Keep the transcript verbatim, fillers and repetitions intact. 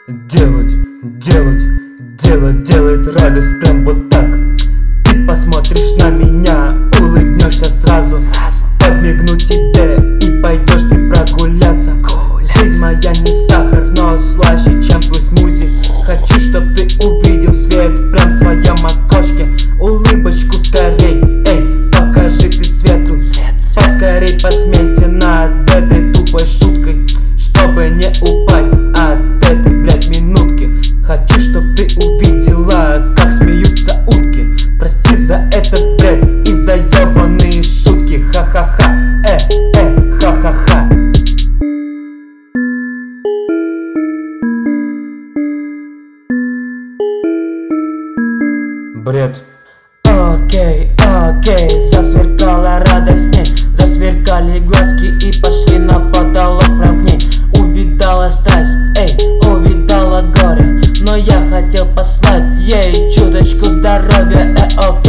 Делать, делать, делать, делать радость прям вот так. Ты посмотришь на меня, улыбнешься сразу, сразу. Подмигну тебе и пойдешь ты прогуляться. Гулять. Жизнь моя не сахар, но слаще, чем твой смузи. Хочу, чтоб ты увидел свет прям в своем окошке. Улыбочку скорей, эй, покажи ты свету. Свет, свет. Поскорей посмейся над этой тупой шуткой, чтобы не упасть от этой, блядь, минутки. Хочу, чтоб ты увидела, как смеются утки. Прости за этот бред и за ебаные шутки. Ха-ха-ха, э, э, ха-ха-ха. Бред. Окей, окей, засверкала радость ней, засверкали глазки и пошли на потолок прям к ней. Увидала страсть, эй, увидала горе, но я хотел послать ей чуточку здоровья, э, окей.